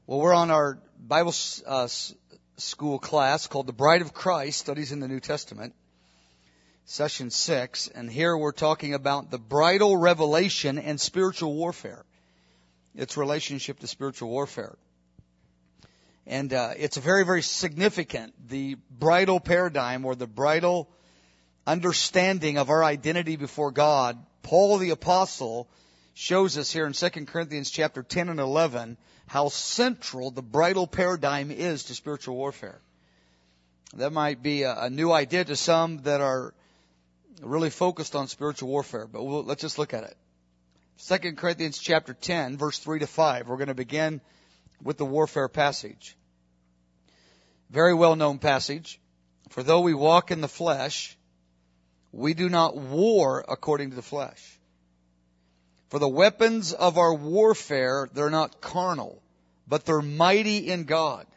Well, we're on our Bible school class called The Bride of Christ, Studies in the New Testament, session 6. And here we're talking about the bridal revelation and spiritual warfare, its relationship to spiritual warfare. And it's very, very significant, the bridal paradigm or the bridal understanding of our identity before God. Paul the Apostle shows us here in 2 Corinthians chapter 10 and 11 how central the bridal paradigm is to spiritual warfare. That might be a new idea to some that are really focused on spiritual warfare, but let's just look at it. 2 Corinthians chapter 10, verse 3 to 5. We're going to begin with the warfare passage. Very well-known passage. For though we walk in the flesh, we do not war according to the flesh. For the weapons of our warfare, they're not carnal, but they're mighty in God.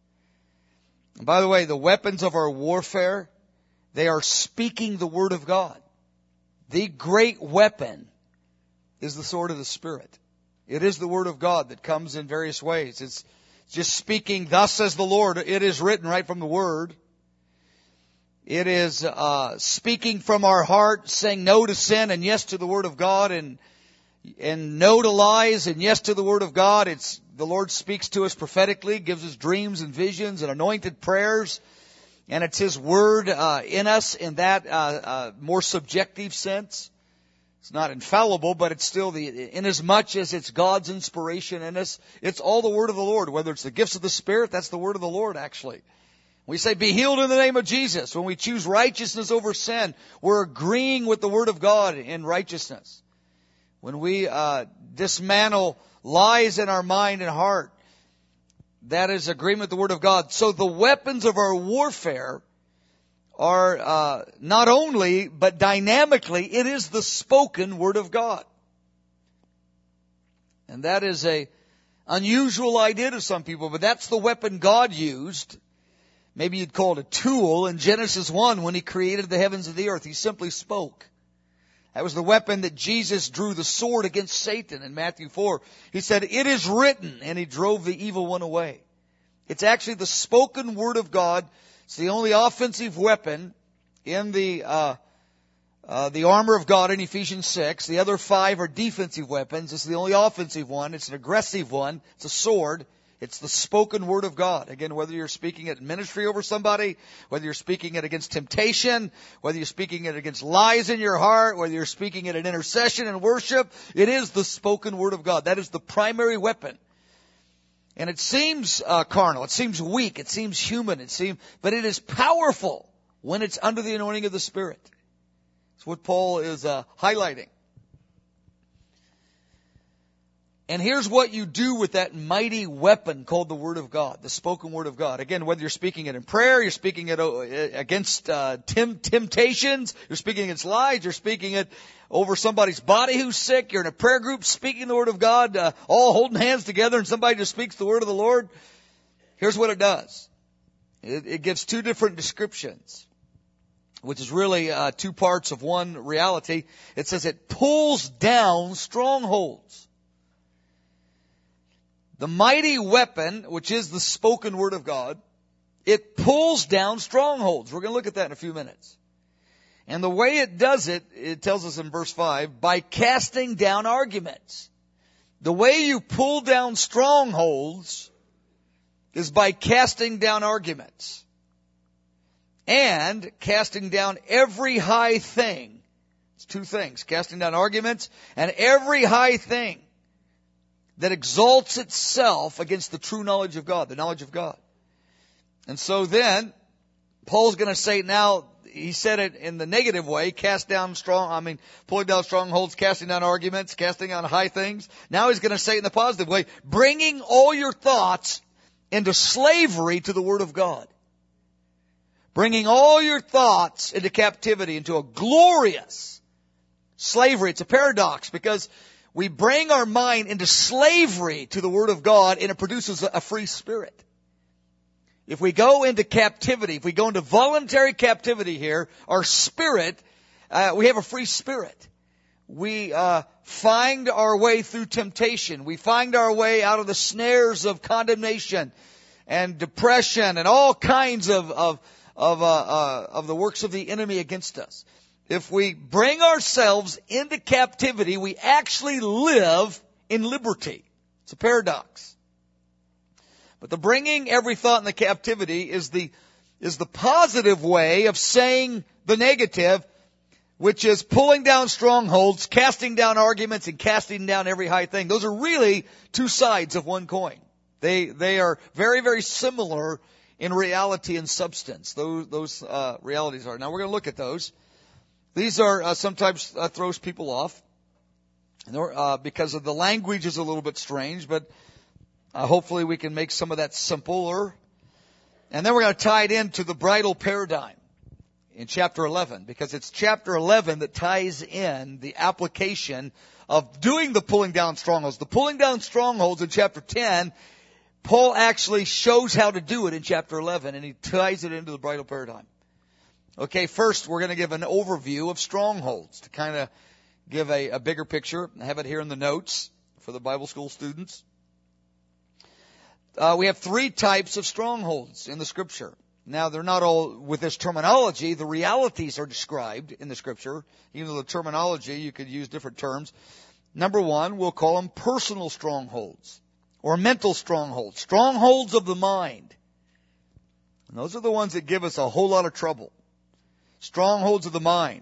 And by the way, the weapons of our warfare, they are speaking the Word of God. The great weapon is the sword of the Spirit. It is the Word of God that comes in various ways. It's just speaking, thus says the Lord. It is written right from the Word. It is speaking from our heart, saying no to sin and yes to the Word of God, and no to lies and yes to the Word of God. It's the Lord speaks to us prophetically, gives us dreams and visions and anointed prayers, and it's His Word in us in that more subjective sense. It's not infallible, but it's still inasmuch as it's God's inspiration in us, it's all the Word of the Lord. Whether it's the gifts of the Spirit, that's the Word of the Lord actually. We say, be healed in the name of Jesus. When we choose righteousness over sin, we're agreeing with the Word of God in righteousness. When we dismantle lies in our mind and heart, that is agreement with the Word of God. So the weapons of our warfare are not only, but dynamically, it is the spoken Word of God. And that is a unusual idea to some people, but that's the weapon God used. Maybe you'd call it a tool in Genesis 1 when He created the heavens and the earth. He simply spoke. That was the weapon that Jesus drew the sword against Satan in Matthew 4. He said, it is written, and He drove the evil one away. It's actually the spoken Word of God. It's the only offensive weapon in the armor of God in Ephesians 6. The other 5 are defensive weapons. It's the only offensive one. It's an aggressive one. It's a sword. It's the spoken Word of God. Again, whether you're speaking it in ministry over somebody, whether you're speaking it against temptation, whether you're speaking it against lies in your heart, whether you're speaking it in intercession and worship, it is the spoken Word of God. That is the primary weapon. And it seems carnal, it seems weak, it seems human, but it is powerful when it's under the anointing of the Spirit. That's what Paul is highlighting. And here's what you do with that mighty weapon called the Word of God, the spoken Word of God. Again, whether you're speaking it in prayer, you're speaking it against temptations, you're speaking against lies, you're speaking it over somebody's body who's sick, you're in a prayer group speaking the Word of God, all holding hands together, and somebody just speaks the Word of the Lord. Here's what it does. It gives 2 different descriptions, which is really 2 parts of one reality. It says it pulls down strongholds. The mighty weapon, which is the spoken Word of God, it pulls down strongholds. We're going to look at that in a few minutes. And the way it does it, it tells us in verse 5, by casting down arguments. The way you pull down strongholds is by casting down arguments. And casting down every high thing. It's 2 things. Casting down arguments and every high thing that exalts itself against the true knowledge of God, the knowledge of God. And so then, Paul's going to say now, he said it in the negative way, pulling down strongholds, casting down arguments, casting down high things. Now he's going to say it in the positive way, bringing all your thoughts into slavery to the Word of God. Bringing all your thoughts into captivity, into a glorious slavery. It's a paradox because we bring our mind into slavery to the Word of God, and it produces a free spirit. If we go into captivity, if we go into voluntary captivity here, our spirit, we have a free spirit. we find our way through temptation. We find our way out of the snares of condemnation and depression and all kinds of the works of the enemy against us. If we bring ourselves into captivity, we actually live in liberty. It's a paradox. But the bringing every thought into captivity is the positive way of saying the negative, which is pulling down strongholds, casting down arguments, and casting down every high thing. Those are really two sides of one coin. They are very, very similar in reality and substance. Those realities are. Now we're going to look at those. These are sometimes throws people off because of the language is a little bit strange, but hopefully we can make some of that simpler. And then we're going to tie it into the bridal paradigm in chapter 11, because it's chapter 11 that ties in the application of doing the pulling down strongholds. The pulling down strongholds in chapter 10, Paul actually shows how to do it in chapter 11, and he ties it into the bridal paradigm. Okay, first we're going to give an overview of strongholds to kind of give a bigger picture. I have it here in the notes for the Bible school students. We have three types of strongholds in the Scripture. Now, they're not all with this terminology. The realities are described in the Scripture. Even though the terminology, you could use different terms. Number one, we'll call them personal strongholds or mental strongholds. Strongholds of the mind. And those are the ones that give us a whole lot of trouble. Strongholds of the mind.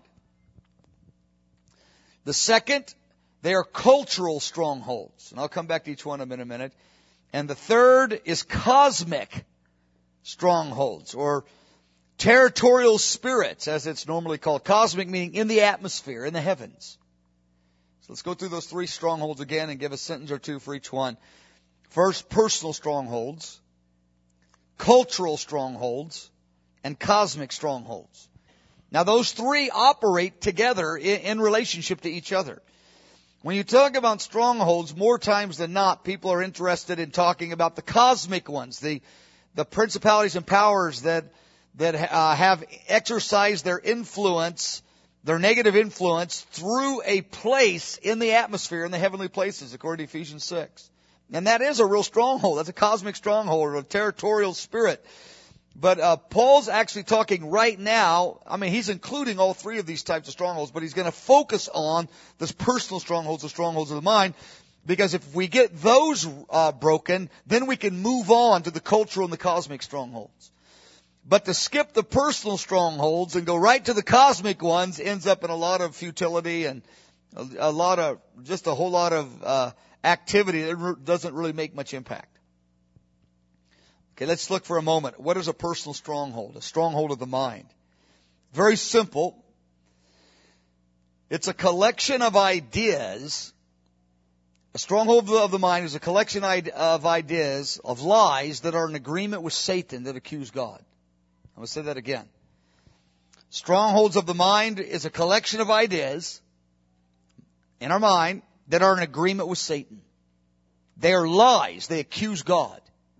The second, they are cultural strongholds. And I'll come back to each one of them in a minute. And the third is cosmic strongholds, or territorial spirits, as it's normally called. Cosmic meaning in the atmosphere, in the heavens. So let's go through those three strongholds again and give a sentence or two for each one. First, personal strongholds, cultural strongholds, and cosmic strongholds. Now, those three operate together in relationship to each other. When you talk about strongholds, more times than not, people are interested in talking about the cosmic ones, the principalities and powers that have exercised their influence, their negative influence, through a place in the atmosphere, in the heavenly places, according to Ephesians 6. And that is a real stronghold. That's a cosmic stronghold, or a territorial spirit. But Paul's actually talking right now, he's including all three of these types of strongholds, but he's going to focus on this personal strongholds, the strongholds of the mind, because if we get those broken, then we can move on to the cultural and the cosmic strongholds. But to skip the personal strongholds and go right to the cosmic ones ends up in a lot of futility and a whole lot of activity that doesn't really make much impact. Okay, let's look for a moment. What is a personal stronghold? A stronghold of the mind. Very simple. It's a collection of ideas. A stronghold of the mind is a collection of ideas, of lies that are in agreement with Satan that accuse God. I'm going to say that again. Strongholds of the mind is a collection of ideas in our mind that are in agreement with Satan. They are lies. They accuse God.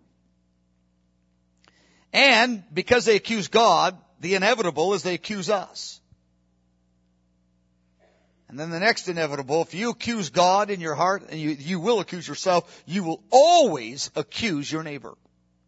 And because they accuse God, the inevitable is they accuse us. And then the next inevitable, if you accuse God in your heart, and you will accuse yourself, you will always accuse your neighbor.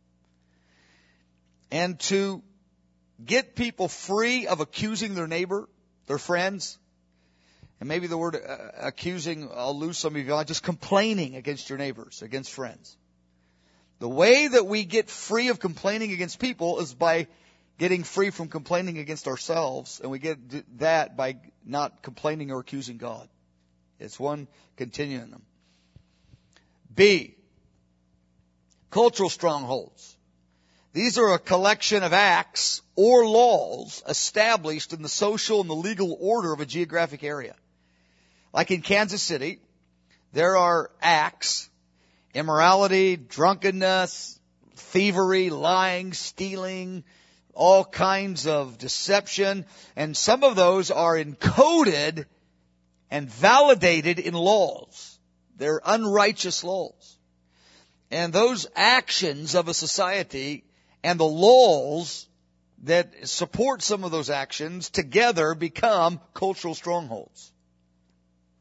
And to get people free of accusing their neighbor, their friends, and maybe the word accusing, I'll lose some of you, just complaining against your neighbors, against friends. The way that we get free of complaining against people is by getting free from complaining against ourselves, and we get that by not complaining or accusing God. It's one continuum. B, cultural strongholds. These are a collection of acts or laws established in the social and the legal order of a geographic area. Like in Kansas City, there are acts, immorality, drunkenness, thievery, lying, stealing, all kinds of deception. And some of those are encoded and validated in laws. They're unrighteous laws. And those actions of a society and the laws that support some of those actions together become cultural strongholds.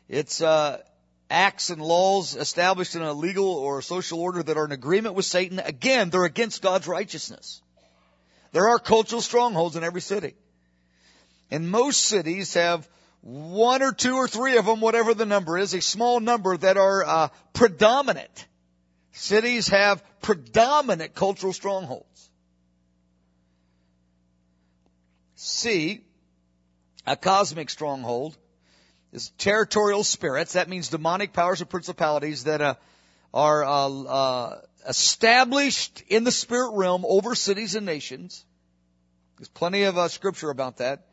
It's acts and laws established in a legal or a social order that are in agreement with Satan. Again, they're against God's righteousness. There are cultural strongholds in every city. And most cities have one or two or three of them, whatever the number is, a small number that are predominant. Cities have predominant cultural strongholds. C, a cosmic stronghold, is territorial spirits. That means demonic powers or principalities that are established in the spirit realm over cities and nations. There's plenty of scripture about that.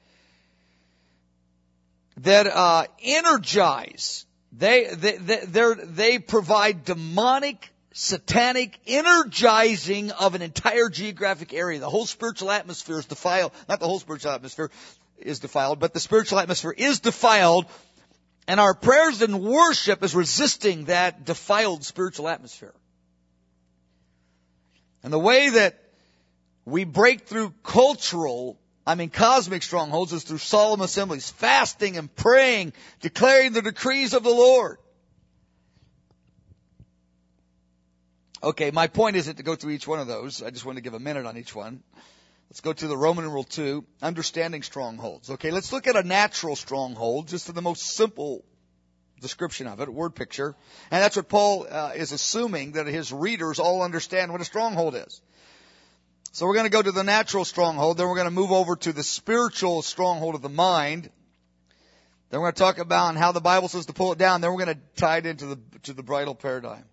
That energize. They provide demonic, satanic energizing of an entire geographic area. The whole spiritual atmosphere is defiled. Not the whole spiritual atmosphere is defiled, but the spiritual atmosphere is defiled. And our prayers and worship is resisting that defiled spiritual atmosphere. And the way that we break through cosmic strongholds is through solemn assemblies, fasting and praying, declaring the decrees of the Lord. Okay, my point isn't to go through each one of those. I just want to give a minute on each one. Let's go to the Roman numeral 2, understanding strongholds. Okay, let's look at a natural stronghold, just in the most simple description of it, word picture. And that's what Paul is assuming, that his readers all understand what a stronghold is. So we're going to go to the natural stronghold, then we're going to move over to the spiritual stronghold of the mind. Then we're going to talk about how the Bible says to pull it down. Then we're going to tie it into the bridal paradigm.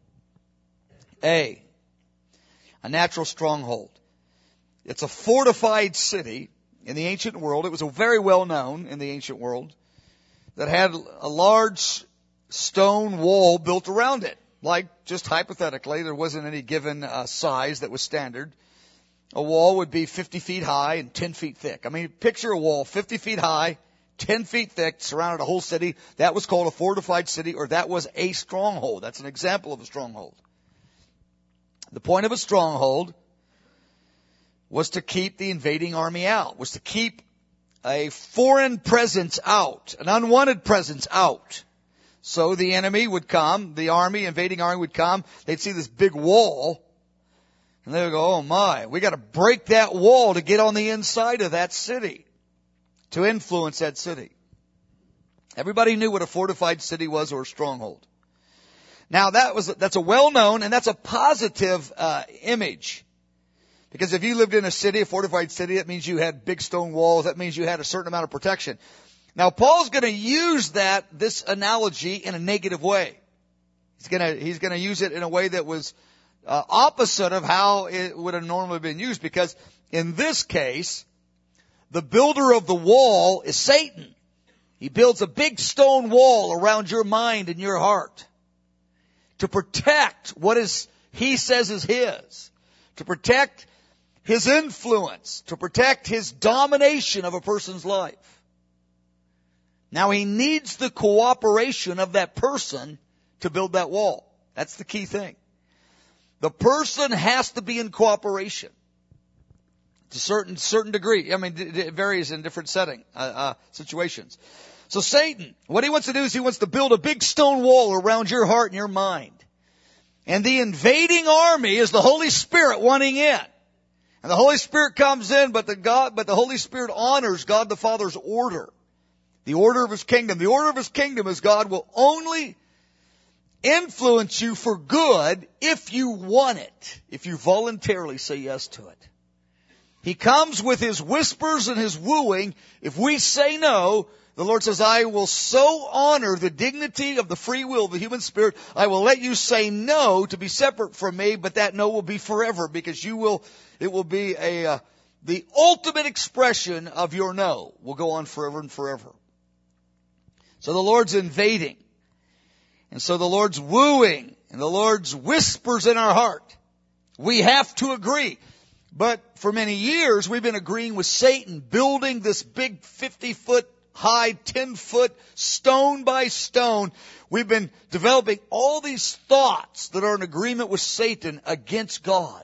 A natural stronghold. It's a fortified city in the ancient world. It was very well known in the ancient world that had a large stone wall built around it. Like, just hypothetically, there wasn't any given size that was standard. A wall would be 50 feet high and 10 feet thick. I mean, picture a wall 50 feet high, 10 feet thick, surrounded a whole city. That was called a fortified city, or that was a stronghold. That's an example of a stronghold. The point of a stronghold was to keep the invading army out, was to keep a foreign presence out, an unwanted presence out. So the enemy would come, the invading army would come, they'd see this big wall, and they would go, oh my, we got to break that wall to get on the inside of that city, to influence that city. Everybody knew what a fortified city was, or a stronghold. Now that's a well-known and that's a positive image. Because if you lived in a fortified city, that means you had big stone walls. That means you had a certain amount of protection. Now Paul's going to use this analogy in a negative way. He's going to use it in a way that was opposite of how it would have normally been used. Because in this case, the builder of the wall is Satan. He builds a big stone wall around your mind and your heart to protect what he says is his, to protect his influence, to protect his domination of a person's life. Now he needs the cooperation of that person to build that wall. That's the key thing. The person has to be in cooperation to certain degree. I mean, it varies in different situations. So Satan, what he wants to do is he wants to build a big stone wall around your heart and your mind. And the invading army is the Holy Spirit wanting in. And the Holy Spirit comes in, but the Holy Spirit honors God the Father's order. The order of His kingdom. The order of His kingdom is God will only influence you for good if you want it. If you voluntarily say yes to it. He comes with His whispers and His wooing. If we say no, the Lord says, I will so honor the dignity of the free will of the human spirit, I will let you say no to be separate from me, but that no will be forever, because it will be the ultimate expression of your no will go on forever and forever. So the Lord's invading. And so the Lord's wooing and the Lord's whispers in our heart. We have to agree. But for many years, we've been agreeing with Satan, building this big 50-foot high, 10-foot, stone by stone. We've been developing all these thoughts that are in agreement with Satan against God.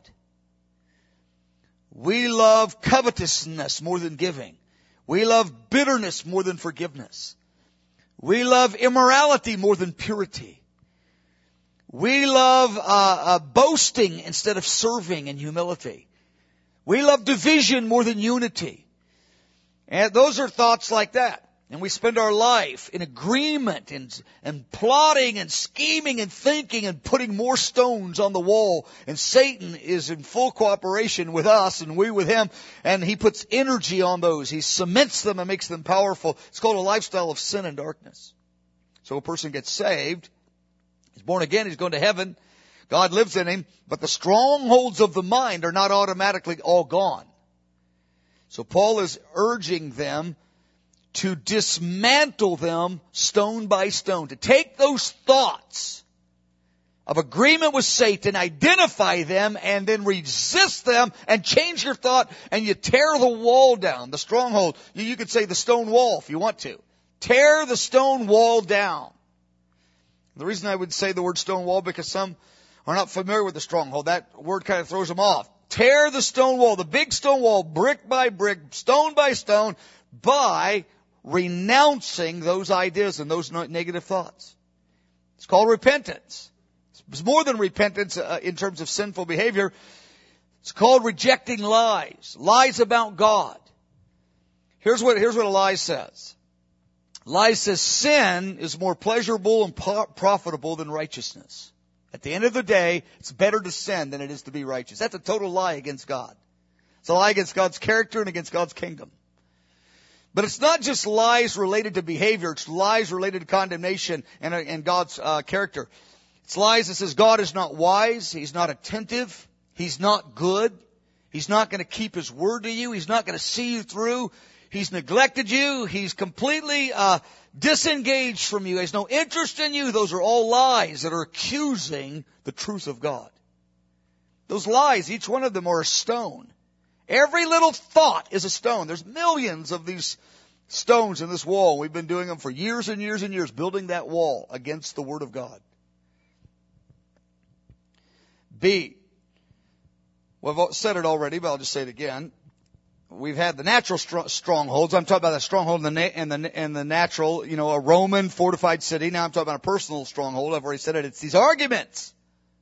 We love covetousness more than giving. We love bitterness more than forgiveness. We love immorality more than purity. We love boasting instead of serving and humility. We love division more than unity. And those are thoughts like that. And we spend our life in agreement and plotting and scheming and thinking and putting more stones on the wall. And Satan is in full cooperation with us and we with him. And he puts energy on those. He cements them and makes them powerful. It's called a lifestyle of sin and darkness. So a person gets saved. He's born again. He's going to heaven. God lives in him. But the strongholds of the mind are not automatically all gone. So Paul is urging them to dismantle them stone by stone, to take those thoughts of agreement with Satan, identify them, and then resist them and change your thought, and you tear the wall down, the stronghold. You could say the stone wall if you want to. Tear the stone wall down. The reason I would say the word stone wall, because some are not familiar with the stronghold. That word kind of throws them off. Tear the stone wall, the big stone wall, brick by brick, stone by stone, by renouncing those ideas and those negative thoughts. It's called repentance. It's more than repentance in terms of sinful behavior. It's called rejecting lies. Lies about God. Here's what a lie says. Lie says sin is more pleasurable and profitable than righteousness. At the end of the day, it's better to sin than it is to be righteous. That's a total lie against God. It's a lie against God's character and against God's kingdom. But it's not just lies related to behavior. It's lies related to condemnation and God's character. It's lies that says God is not wise. He's not attentive. He's not good. He's not going to keep His word to you. He's not going to see you through. He's neglected you. He's completely disengaged from you. He has no interest in you. Those are all lies that are accusing the truth of God. Those lies, each one of them are a stone. Every little thought is a stone. There's millions of these stones in this wall. We've been doing them for years and years and years, building that wall against the Word of God. B. Well, I've said it already, but I'll just say it again. We've had the natural strongholds. I'm talking about a stronghold in the natural, a Roman fortified city. Now I'm talking about a personal stronghold. I've already said it. It's these arguments.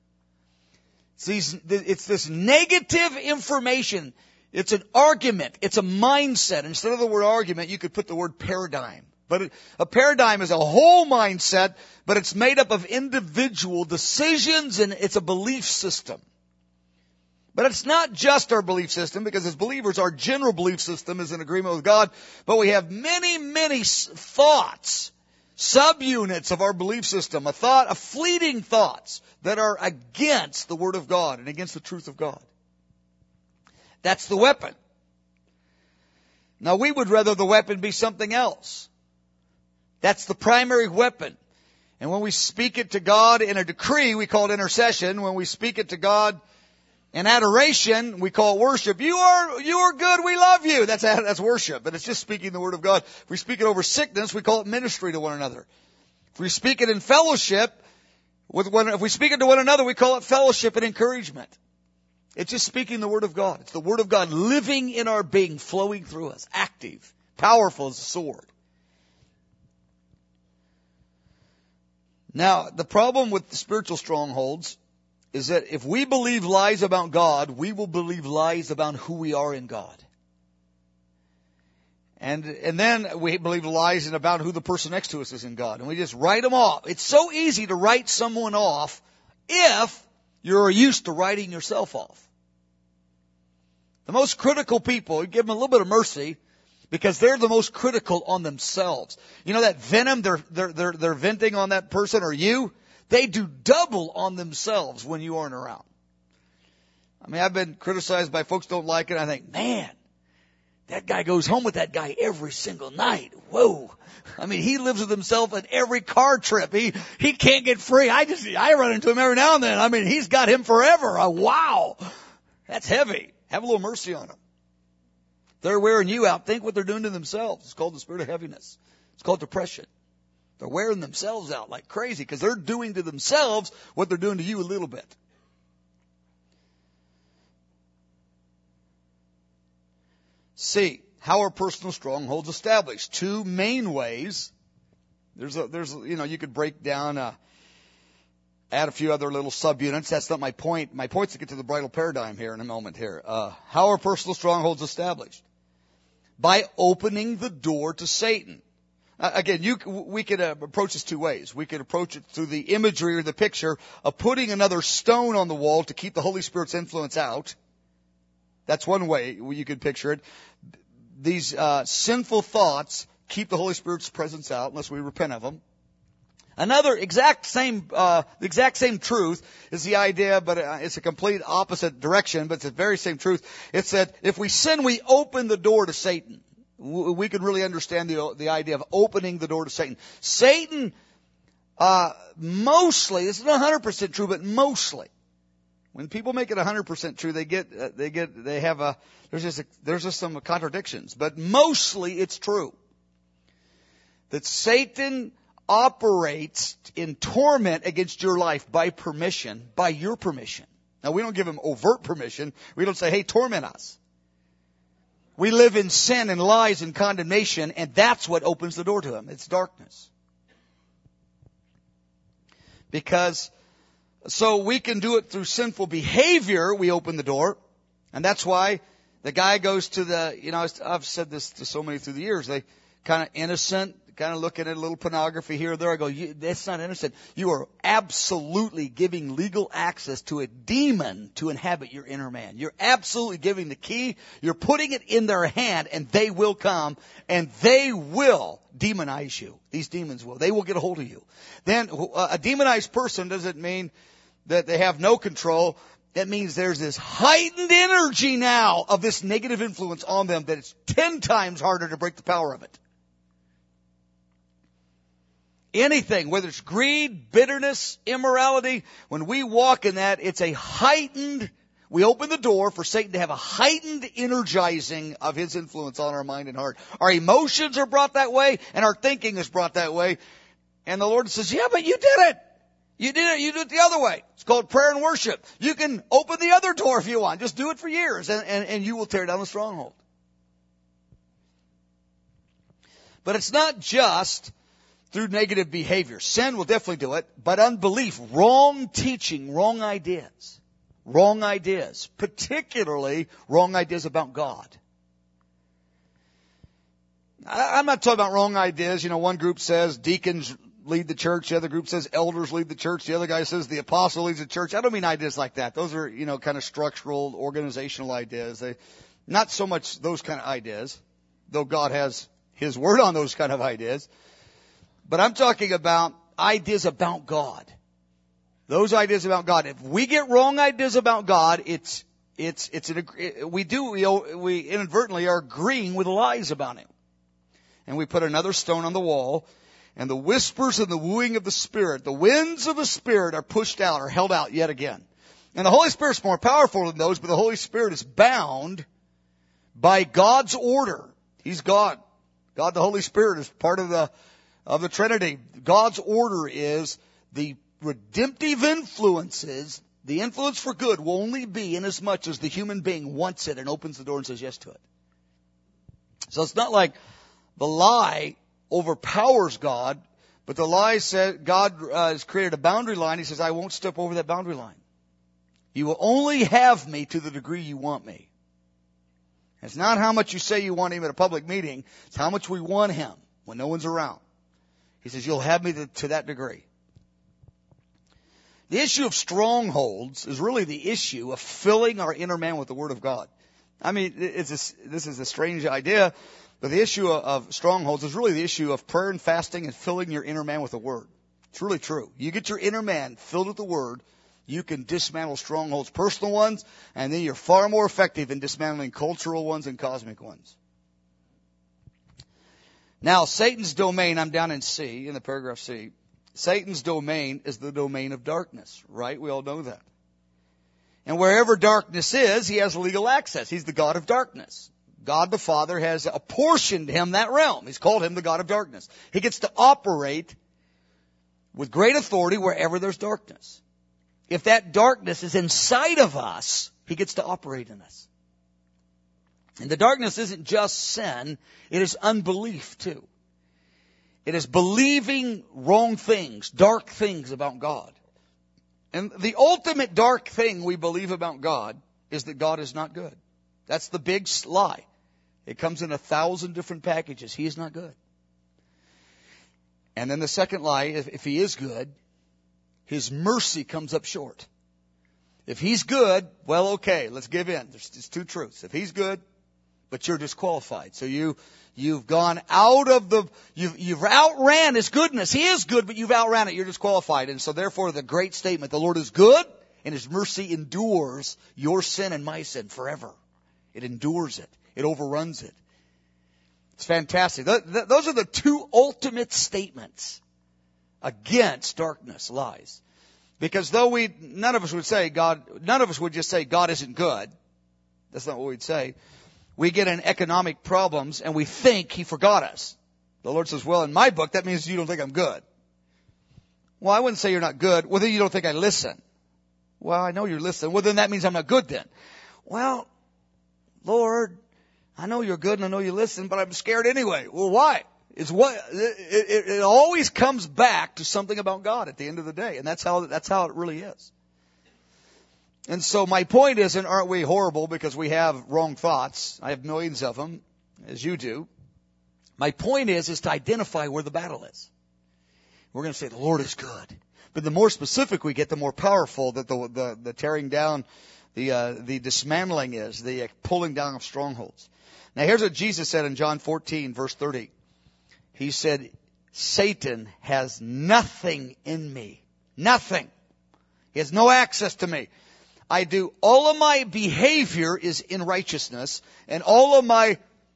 It's this negative information. It's an argument. It's a mindset. Instead of the word argument, you could put the word paradigm. But a paradigm is a whole mindset, but it's made up of individual decisions, and it's a belief system. But it's not just our belief system, because as believers, our general belief system is in agreement with God, but we have many, many thoughts, subunits of our belief system, fleeting thoughts that are against the Word of God and against the truth of God. That's the weapon. Now, we would rather the weapon be something else. That's the primary weapon. And when we speak it to God in a decree, we call it intercession. When we speak it to God in adoration, we call it worship. You are good, we love you. That's worship, but it's just speaking the Word of God. If we speak it over sickness, we call it ministry to one another. If we speak it in fellowship, if we speak it to one another, we call it fellowship and encouragement. It's just speaking the Word of God. It's the Word of God living in our being, flowing through us, active, powerful as a sword. Now, the problem with the spiritual strongholds is that if we believe lies about God, we will believe lies about who we are in God. And then we believe lies about who the person next to us is in God. And we just write them off. It's so easy to write someone off if you're used to writing yourself off. The most critical people, you give them a little bit of mercy because they're the most critical on themselves. You know that venom they're venting on that person or you? They do double on themselves when you aren't around. I mean, I've been criticized by folks who don't like it. I think, man, that guy goes home with that guy every single night. Whoa. I mean, he lives with himself on every car trip. He can't get free. I run into him every now and then. I mean, he's got him forever. Wow. That's heavy. Have a little mercy on them. They're wearing you out. Think what they're doing to themselves. It's called the spirit of heaviness. It's called depression. They're wearing themselves out like crazy because they're doing to themselves what they're doing to you a little bit. C, how are personal strongholds established? Two main ways. You could break down, add a few other little subunits. That's not my point. My point is to get to the bridal paradigm here in a moment here. How are personal strongholds established? By opening the door to Satan. Again, we could approach this two ways. We could approach it through the imagery or the picture of putting another stone on the wall to keep the Holy Spirit's influence out. That's one way you could picture it. These sinful thoughts keep the Holy Spirit's presence out unless we repent of them. Another the exact same truth is the idea, but it's a complete opposite direction, but it's the very same truth. It's that if we sin, we open the door to Satan. We could really understand the idea of opening the door to Satan. Satan, mostly, this is not 100% true, but mostly, when people make it 100% true, there's just some contradictions, but mostly it's true that Satan operates in torment against your life by your permission. Now, we don't give him overt permission. We don't say, hey, torment us. We live in sin and lies and condemnation, and that's what opens the door to him. It's darkness. So we can do it through sinful behavior, we open the door, and that's why the guy goes to I've said this to so many through the years, they kind of innocent, kind of looking at a little pornography here or there. I go, that's not innocent. You are absolutely giving legal access to a demon to inhabit your inner man. You're absolutely giving the key. You're putting it in their hand, and they will come, and they will demonize you. These demons will. They will get a hold of you. Then a demonized person doesn't mean that they have no control. That means there's this heightened energy now of this negative influence on them that it's 10 times harder to break the power of it. Anything, whether it's greed, bitterness, immorality, when we walk in that, it's a heightened, we open the door for Satan to have a heightened energizing of his influence on our mind and heart. Our emotions are brought that way, and our thinking is brought that way. And the Lord says, yeah, but you did it. You did it. You do it the other way. It's called prayer and worship. You can open the other door if you want. Just do it for years, and you will tear down the stronghold. But it's not just through negative behavior. Sin will definitely do it, but unbelief, wrong teaching, wrong ideas, particularly wrong ideas about God. I'm not talking about wrong ideas. One group says deacons lead the church, the other group says elders lead the church, the other guy says the apostle leads the church. I don't mean ideas like that. Those are, kind of structural, organizational ideas. Not so much those kind of ideas, though God has His word on those kind of ideas. But I'm talking about ideas about God. Those ideas about God. If we get wrong ideas about God, we inadvertently are agreeing with lies about Him. And we put another stone on the wall, and the whispers and the wooing of the Spirit, the winds of the Spirit are pushed out, or held out yet again. And the Holy Spirit's more powerful than those, but the Holy Spirit is bound by God's order. He's God. God the Holy Spirit is part of the Trinity. God's order is the redemptive influences, the influence for good will only be in as much as the human being wants it and opens the door and says yes to it. So it's not like the lie overpowers God, but the lie says God has created a boundary line. He says, I won't step over that boundary line. You will only have me to the degree you want me. It's not how much you say you want Him at a public meeting. It's how much we want Him when no one's around. He says, you'll have me to that degree. The issue of strongholds is really the issue of filling our inner man with the Word of God. I mean, this is a strange idea, but the issue of strongholds is really the issue of prayer and fasting and filling your inner man with the Word. It's really true. You get your inner man filled with the Word, you can dismantle strongholds, personal ones, and then you're far more effective in dismantling cultural ones and cosmic ones. Now, Satan's domain, I'm down in C, in the paragraph C. Satan's domain is the domain of darkness, right? We all know that. And wherever darkness is, he has legal access. He's the God of darkness. God the Father has apportioned him that realm. He's called him the God of darkness. He gets to operate with great authority wherever there's darkness. If that darkness is inside of us, he gets to operate in us. And the darkness isn't just sin, it is unbelief too. It is believing wrong things, dark things about God. And the ultimate dark thing we believe about God is that God is not good. That's the big lie. It comes in 1,000 different packages. He is not good. And then the second lie, if He is good, His mercy comes up short. If He's good, well, okay, let's give in. There's two truths. If He's good, but you're disqualified. So you've gone out of you've outran His goodness. He is good, but you've outran it. You're disqualified. And so therefore the great statement, the Lord is good and His mercy endures your sin and my sin forever. It endures it. It overruns it. It's fantastic. Those are the two ultimate statements against darkness, lies. Because though none of us would just say God isn't good. That's not what we'd say. We get in economic problems and we think He forgot us. The Lord says, well, in my book, that means you don't think I'm good. Well, I wouldn't say you're not good. Well, then you don't think I listen. Well, I know you're listening. Well, then that means I'm not good then. Well, Lord, I know you're good and I know you listen, but I'm scared anyway. Well, why? It always comes back to something about God at the end of the day. And that's how it really is. And so my point isn't, aren't we horrible because we have wrong thoughts? I have millions of them, as you do. My point is to identify where the battle is. We're going to say the Lord is good. But the more specific we get, the more powerful that the tearing down, the dismantling is, the pulling down of strongholds. Now here's what Jesus said in John 14, verse 30. He said, Satan has nothing in me. Nothing. He has no access to me. All of my behavior is in righteousness, and all of my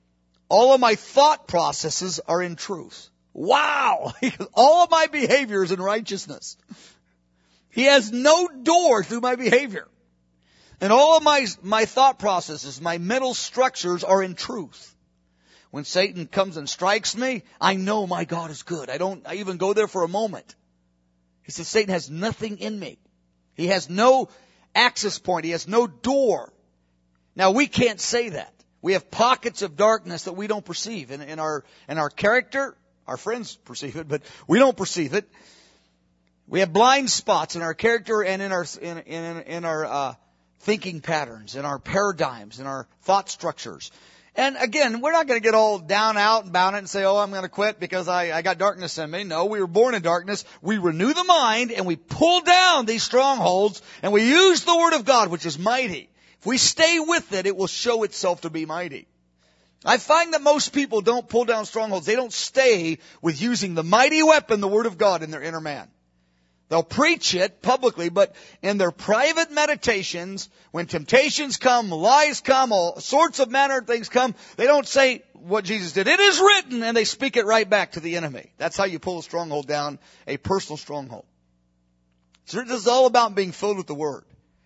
thought processes are in truth. Wow! All of my behavior is in righteousness. He has no door through my behavior. And all of my thought processes, my mental structures are in truth. When Satan comes and strikes me, I know my God is good. I even go there for a moment. He says, Satan has nothing in me. He has no access point. He has no door. Now we can't say that. We have pockets of darkness that we don't perceive. In our character, our friends perceive it, but we don't perceive it. We have blind spots in our character and in our thinking patterns, in our paradigms, in our thought structures. And again, we're not going to get all down, out, and bound it and say, oh, I'm going to quit because I got darkness in me. No, we were born in darkness. We renew the mind and we pull down these strongholds and we use the Word of God, which is mighty. If we stay with it, it will show itself to be mighty. I find that most people don't pull down strongholds. They don't stay with using the mighty weapon, the Word of God, in their inner man. They'll preach it publicly, but in their private meditations, when temptations come, lies come, all sorts of manner of things come, they don't say what Jesus did. It is written, and they speak it right back to the enemy. That's how you pull a stronghold down, a personal stronghold. So this is all about being filled with the Word.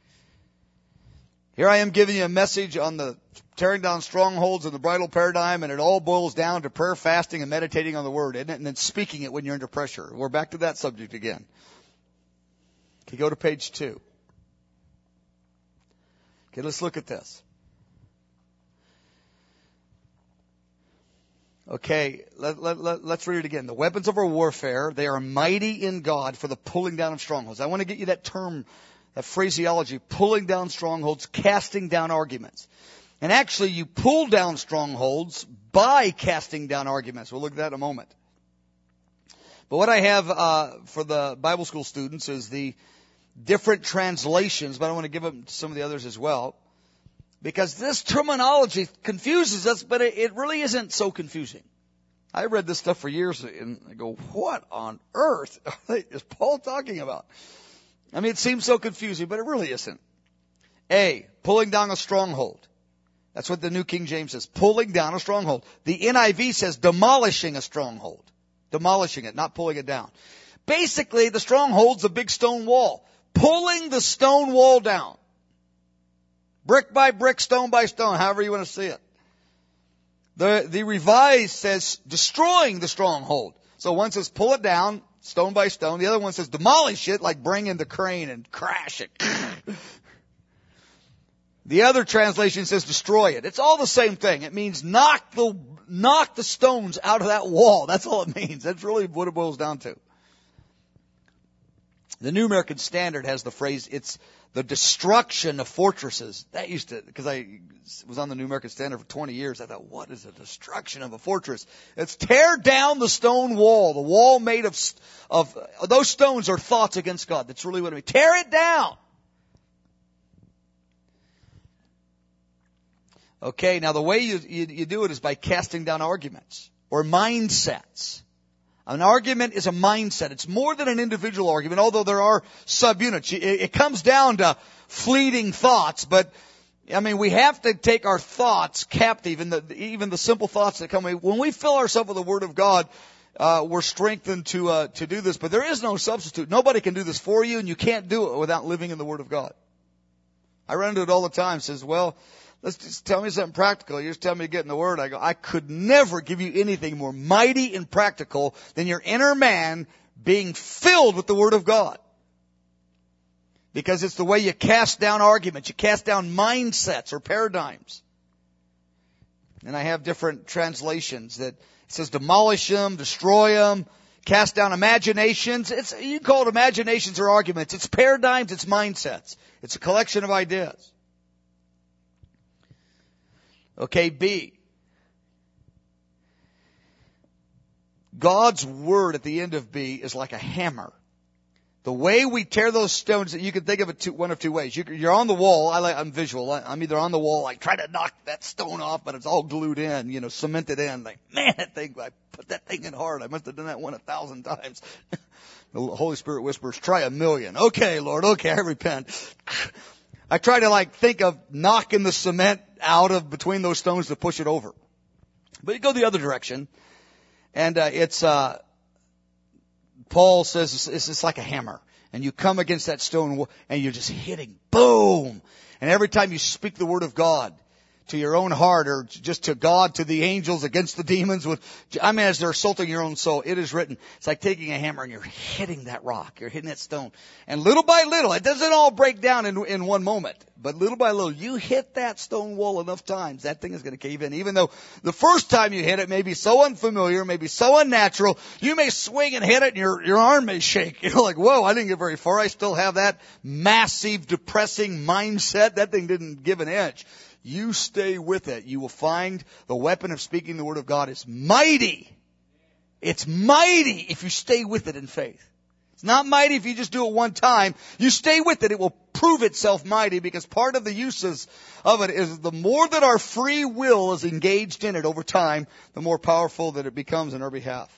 Here I am giving you a message on the tearing down strongholds and the bridal paradigm, and it all boils down to prayer, fasting, and meditating on the Word, isn't it? And then speaking it when you're under pressure. We're back to that subject again. Okay, go to page 2. Okay, let's look at this. Okay, let's read it again. The weapons of our warfare, they are mighty in God for the pulling down of strongholds. I want to get you that term, that phraseology, pulling down strongholds, casting down arguments. And actually, you pull down strongholds by casting down arguments. We'll look at that in a moment. But what I have for the Bible school students is the different translations, but I want to give them some of the others as well. Because this terminology confuses us, but it really isn't so confusing. I read this stuff for years and I go, what on earth is Paul talking about? I mean, it seems so confusing, but it really isn't. A, pulling down a stronghold. That's what the New King James says, pulling down a stronghold. The NIV says demolishing a stronghold. Demolishing it, not pulling it down. Basically, the stronghold's a big stone wall. Pulling the stone wall down. Brick by brick, stone by stone, however you want to see it. The Revised says destroying the stronghold. So one says pull it down, stone by stone. The other one says demolish it, like bring in the crane and crash it. The other translation says destroy it. It's all the same thing. It means knock the stones out of that wall. That's all it means. That's really what it boils down to. The New American Standard has the phrase, it's the destruction of fortresses. That used to, because I was on the New American Standard for 20 years, I thought, what is the destruction of a fortress? It's tear down the stone wall. The wall made of those stones are thoughts against God. That's really what it means. Tear it down. Okay, now the way you do it is by casting down arguments or mindsets. An argument is a mindset. It's more than an individual argument, although there are subunits. It comes down to fleeting thoughts, but I mean, we have to take our thoughts captive, and even the simple thoughts that come. When we fill ourselves with the Word of God, we're strengthened to do this. But there is no substitute. Nobody can do this for you, and you can't do it without living in the Word of God. I run into it all the time. It says, well, let's just tell me something practical. You just tell me to get in the Word. I go, I could never give you anything more mighty and practical than your inner man being filled with the Word of God. Because it's the way you cast down arguments. You cast down mindsets or paradigms. And I have different translations that it says demolish them, destroy them, cast down imaginations. You can call it imaginations or arguments. It's paradigms, it's mindsets. It's a collection of ideas. Okay, B. God's Word at the end of B is like a hammer. The way we tear those stones, you can think of it one of two ways. You're on the wall. I'm visual. I'm either on the wall, like try to knock that stone off, but it's all glued in, cemented in. Like, man, I put that thing in hard. I must have done that 1,000 times. The Holy Spirit whispers, try 1,000,000. Okay, Lord. Okay, I repent. I try to think of knocking the cement out of between those stones to push it over. But you go the other direction, and Paul says it's like a hammer. And you come against that stone and you're just hitting, boom. And every time you speak the Word of God to your own heart or just to God, to the angels, against the demons, as they're assaulting your own soul, it is written. It's like taking a hammer and you're hitting that rock. You're hitting that stone. And little by little, it doesn't all break down in one moment. But little by little, you hit that stone wall enough times, that thing is going to cave in. Even though the first time you hit it may be so unfamiliar, may be so unnatural, you may swing and hit it and your arm may shake. You're like, whoa, I didn't get very far. I still have that massive, depressing mindset. That thing didn't give an inch. You stay with it. You will find the weapon of speaking the Word of God is mighty. It's mighty if you stay with it in faith. It's not mighty if you just do it one time. You stay with it, it will prove itself mighty, because part of the uses of it is the more that our free will is engaged in it over time, the more powerful that it becomes in our behalf.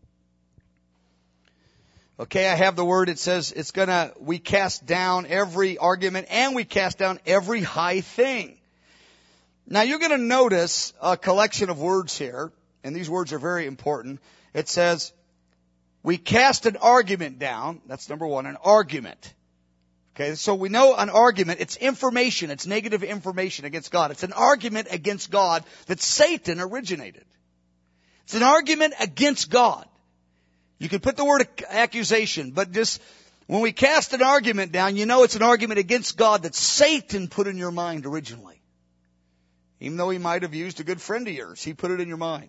Okay, I have the word. It says we cast down every argument and we cast down every high thing. Now you're going to notice a collection of words here, and these words are very important. It says, we cast an argument down. That's number one, an argument. Okay, so we know an argument, it's information, it's negative information against God. It's an argument against God that Satan originated. It's an argument against God. You can put the word accusation, but just when we cast an argument down, you know it's an argument against God that Satan put in your mind originally. Even though he might have used a good friend of yours, he put it in your mind.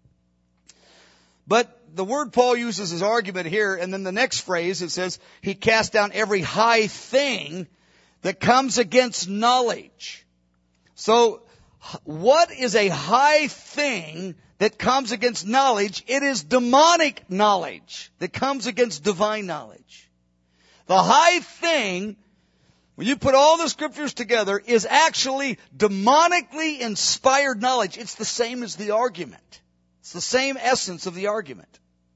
But the word Paul uses is argument here, and then the next phrase, it says, he cast down every high thing that comes against knowledge. So, what is a high thing that comes against knowledge? It is demonic knowledge that comes against divine knowledge. The high thing, when you put all the scriptures together, is actually demonically inspired knowledge. It's the same as the argument. It's the same essence of the argument.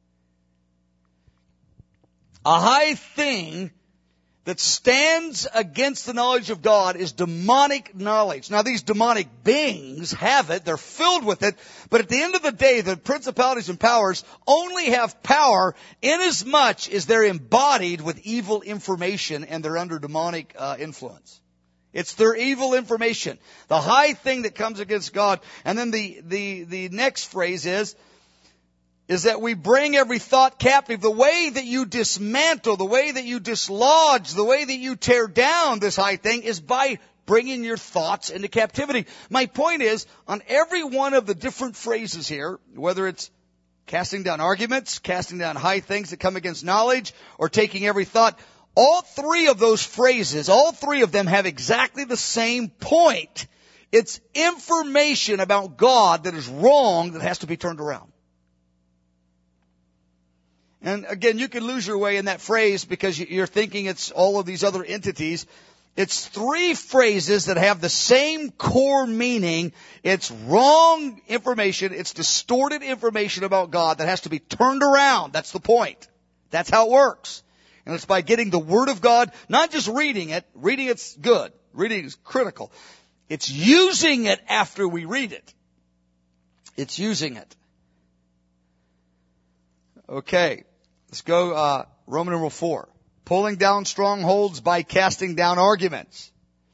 A high thing that stands against the knowledge of God is demonic knowledge. Now these demonic beings have it, they're filled with it, but at the end of the day, the principalities and powers only have power inasmuch as they're embodied with evil information and they're under demonic influence. It's their evil information. The high thing that comes against God. And then the next phrase is that we bring every thought captive. The way that you dismantle, the way that you dislodge, the way that you tear down this high thing is by bringing your thoughts into captivity. My point is, on every one of the different phrases here, whether it's casting down arguments, casting down high things that come against knowledge, or taking every thought, all three of those phrases, all three of them have exactly the same point. It's information about God that is wrong that has to be turned around. And again, you can lose your way in that phrase because you're thinking it's all of these other entities. It's three phrases that have the same core meaning. It's wrong information. It's distorted information about God that has to be turned around. That's the point. That's how it works. And it's by getting the Word of God, not just reading it. Reading it's good. Reading is critical. It's using it after we read it. It's using it. Okay. Let's go, Roman numeral 4. Pulling down strongholds by casting down arguments.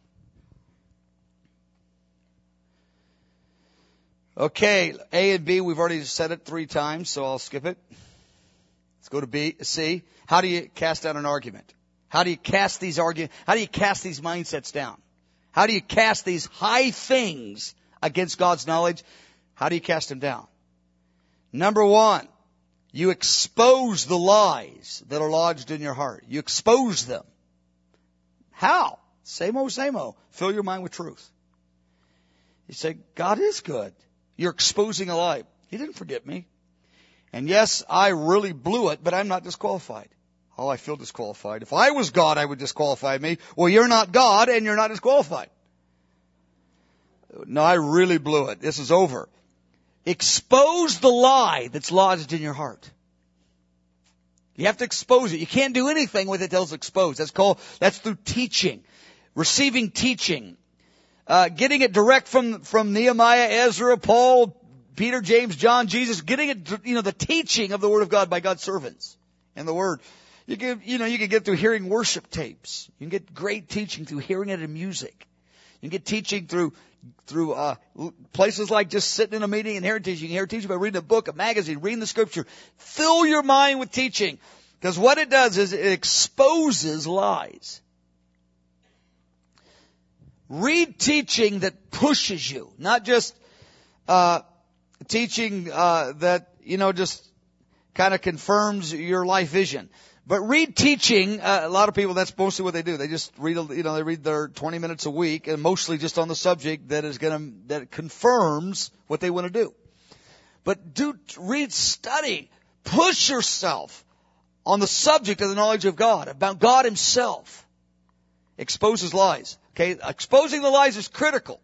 Okay, A and B, we've already said it 3 times, so I'll skip it. Let's go to C. How do you cast down an argument? How do you cast these mindsets down? How do you cast these high things against God's knowledge? How do you cast them down? Number 1. You expose the lies that are lodged in your heart. You expose them. How? Same old. Fill your mind with truth. You say, God is good. You're exposing a lie. He didn't forget me. And yes, I really blew it, but I'm not disqualified. Oh, I feel disqualified. If I was God, I would disqualify me. Well, you're not God and you're not disqualified. No, I really blew it. This is over. Expose the lie that's lodged in your heart. You have to expose it. You can't do anything with it till it's exposed. That's through teaching. Receiving teaching. Getting it direct from Nehemiah, Ezra, Paul, Peter, James, John, Jesus. Getting it, the teaching of the Word of God by God's servants and the Word. You can get through hearing worship tapes. You can get great teaching through hearing it in music. You can get teaching through places like just sitting in a meeting and hearing teaching. You can hear teaching by reading a book, a magazine, reading the Scripture. Fill your mind with teaching. Because what it does is it exposes lies. Read teaching that pushes you. Not just teaching that, just kind of confirms your life vision. But read teaching, a lot of people, that's mostly what they do. They just read, they read their 20 minutes a week and mostly just on the subject that confirms what they want to do. But read, study, push yourself on the subject of the knowledge of God, about God Himself. Exposes lies. Okay, exposing the lies is critical.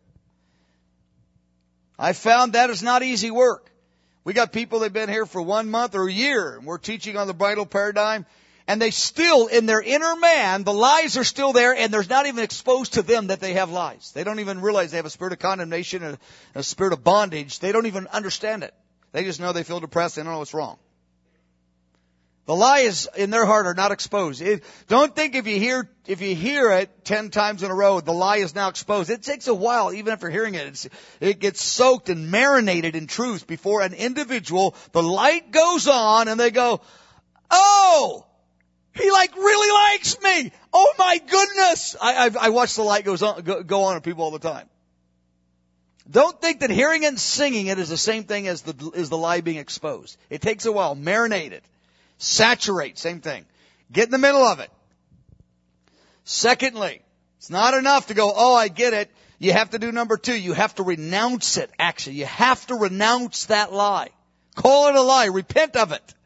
I found that is not easy work. We got people that have been here for 1 month or a year, and we're teaching on the bridal paradigm. And they still, in their inner man, the lies are still there, and there's not even exposed to them that they have lies. They don't even realize they have a spirit of condemnation and a spirit of bondage. They don't even understand it. They just know they feel depressed. They don't know what's wrong. The lies in their heart are not exposed. Don't think if you hear it 10 times in a row, the lie is now exposed. It takes a while, even after hearing it. It gets soaked and marinated in truth before an individual, the light goes on, and they go, oh! He really likes me. Oh my goodness. I watch the light go on people all the time. Don't think that hearing it and singing it is the same thing as the lie being exposed. It takes a while. Marinate it. Saturate. Same thing. Get in the middle of it. Secondly, it's not enough to go, oh, I get it. You have to do number 2. You have to renounce it, actually. You have to renounce that lie. Call it a lie. Repent of it.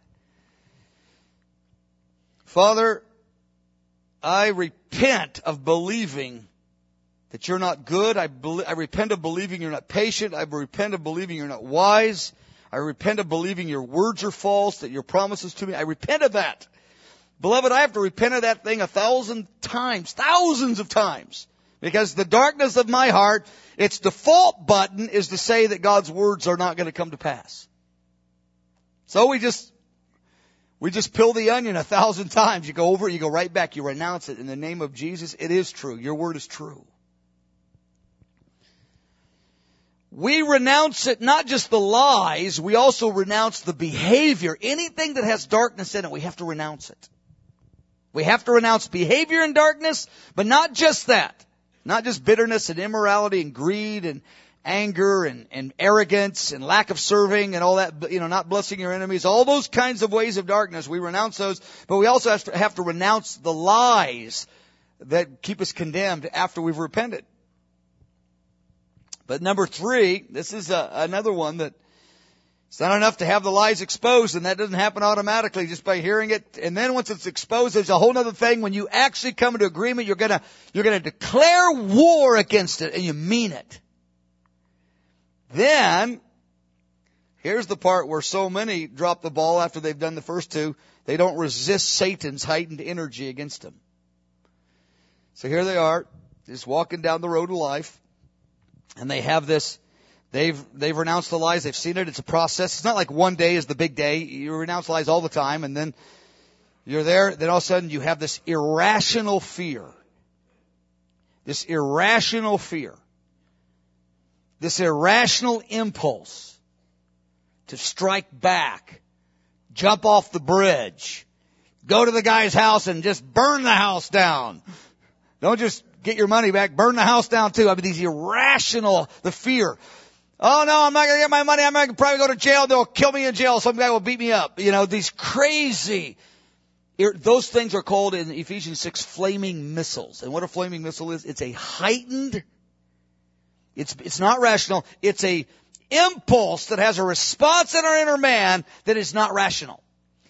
Father, I repent of believing that you're not good. I repent of believing you're not patient. I repent of believing you're not wise. I repent of believing your words are false, that your promises to me. I repent of that. Beloved, I have to repent of that thing 1,000 times, thousands of times. Because the darkness of my heart, its default button is to say that God's words are not going to come to pass. So we just peel the onion 1,000 times. You go over it, you go right back, you renounce it. In the name of Jesus, it is true. Your word is true. We renounce it, not just the lies, we also renounce the behavior. Anything that has darkness in it, we have to renounce it. We have to renounce behavior in darkness, but not just that. Not just bitterness and immorality and greed and anger and arrogance and lack of serving and all that, not blessing your enemies, all those kinds of ways of darkness. We renounce those, but we also have to renounce the lies that keep us condemned after we've repented. But number 3, this is another one that it's not enough to have the lies exposed, and that doesn't happen automatically just by hearing it. And then once it's exposed, there's a whole other thing. When you actually come into agreement, you're gonna declare war against it, and you mean it. Then, here's the part where so many drop the ball after they've done the first 2. They don't resist Satan's heightened energy against them. So here they are, just walking down the road of life, and they have this. They've renounced the lies. They've seen it. It's a process. It's not like one day is the big day. You renounce lies all the time, and then you're there. Then all of a sudden you have this irrational fear. This irrational fear. This irrational impulse to strike back, jump off the bridge, go to the guy's house and just burn the house down. Don't just get your money back, burn the house down too. I mean, these irrational, the fear. Oh no, I'm not going to get my money. I'm going to probably go to jail. They'll kill me in jail. Some guy will beat me up. These crazy, those things are called in Ephesians 6 flaming missiles. And what a flaming missile is, it's a heightened, it's not rational. It's a impulse that has a response in our inner man that is not rational.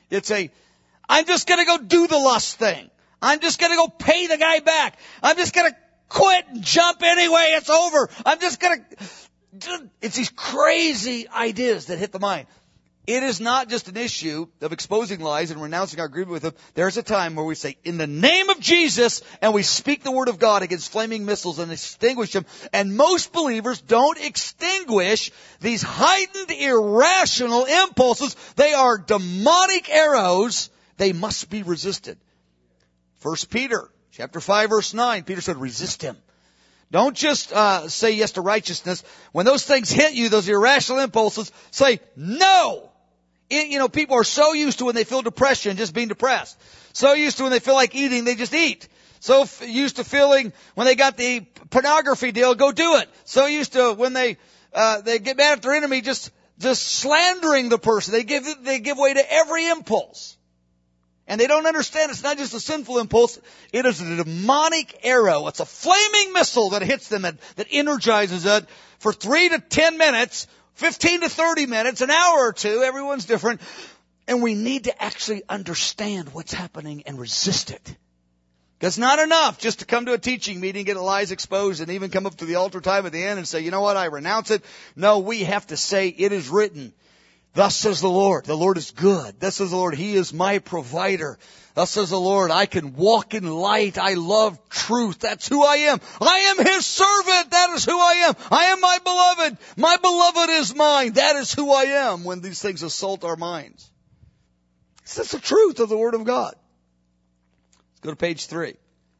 I'm just going to go do the lust thing. I'm just going to go pay the guy back. I'm just going to quit and jump anyway. It's over. I'm just going to... It's these crazy ideas that hit the mind. It is not just an issue of exposing lies and renouncing our agreement with them. There's a time where we say, in the name of Jesus, and we speak the word of God against flaming missiles and extinguish them. And most believers don't extinguish these heightened, irrational impulses. They are demonic arrows. They must be resisted. 1 Peter chapter 5, verse 9, Peter said, resist him. Don't just say yes to righteousness. When those things hit you, those irrational impulses, say no. People are so used to when they feel depression, just being depressed. So used to when they feel like eating, they just eat. So used to feeling when they got the pornography deal, go do it. So used to when they get mad at their enemy, just slandering the person. They give way to every impulse. And they don't understand it's not just a sinful impulse. It is a demonic arrow. It's a flaming missile that hits them, that energizes it for 3 to 10 minutes, 15 to 30 minutes, an hour or two. Everyone's different. And we need to actually understand what's happening and resist it. Because it's not enough just to come to a teaching meeting, get lies exposed, and even come up to the altar time at the end and say, you know what, I renounce it. No, we have to say, it is written. Thus says the Lord is good. Thus says the Lord, He is my provider. Thus says the Lord, I can walk in light. I love truth. That's who I am. I am His servant. That is who I am. I am my beloved. My beloved is mine. That is who I am when these things assault our minds. That's the truth of the Word of God. Let's go to page 3.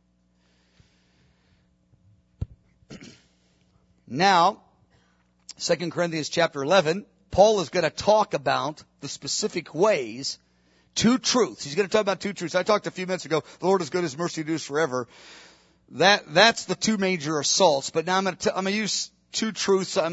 Now, 2 Corinthians chapter 11. Paul is going to talk about the specific ways, 2 truths. He's going to talk about 2 truths. I talked a few minutes ago, the Lord is good, His mercy endures forever. That's the 2 major assaults. But now I'm going to use 2 truths. And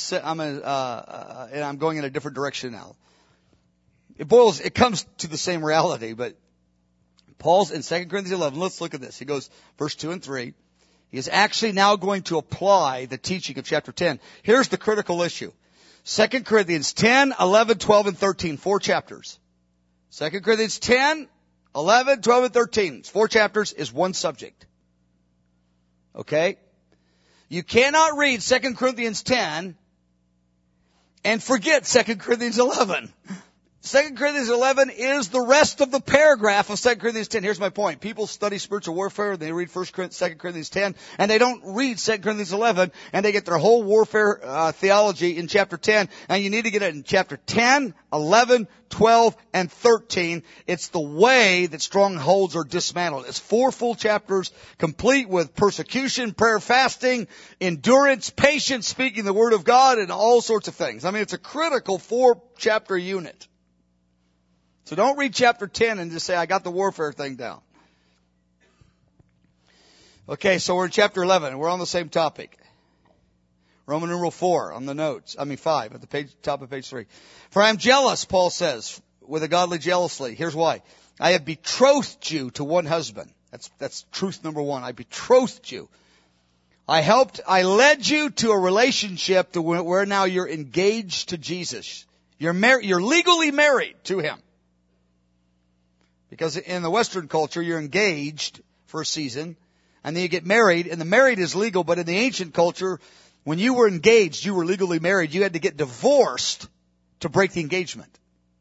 I'm going in a different direction now. It comes to the same reality, but Paul's in 2 Corinthians 11. Let's look at this. He goes, verse 2 and 3. He is actually now going to apply the teaching of chapter 10. Here's the critical issue. 2 Corinthians 10, 11, 12, and 13, 4 chapters. 2 Corinthians 10, 11, 12, and 13. It's 4 chapters, is 1 subject. Okay? You cannot read 2 Corinthians 10 and forget 2 Corinthians 11. 2 Corinthians 11 is the rest of the paragraph of 2 Corinthians 10. Here's my point. People study spiritual warfare, they read 2 Corinthians 10, and they don't read 2 Corinthians 11, and they get their whole warfare theology in chapter 10, and you need to get it in chapter 10, 11, 12, and 13. It's the way that strongholds are dismantled. It's 4 full chapters, complete with persecution, prayer, fasting, endurance, patience, speaking the word of God, and all sorts of things. I mean, it's a critical 4-chapter unit. So don't read chapter 10 and just say, I got the warfare thing down. Okay, so we're in chapter 11. We're on the same topic. Roman numeral 4 on the notes. 5 at the top of page 3. For I am jealous, Paul says, with a godly jealousy. Here's why. I have betrothed you to one husband. That's truth number 1. I betrothed you. I led you to a relationship to where now you're engaged to Jesus. You're legally married to Him. Because in the Western culture, you're engaged for a season, and then you get married, and the married is legal, but in the ancient culture, when you were engaged, you were legally married, you had to get divorced to break the engagement.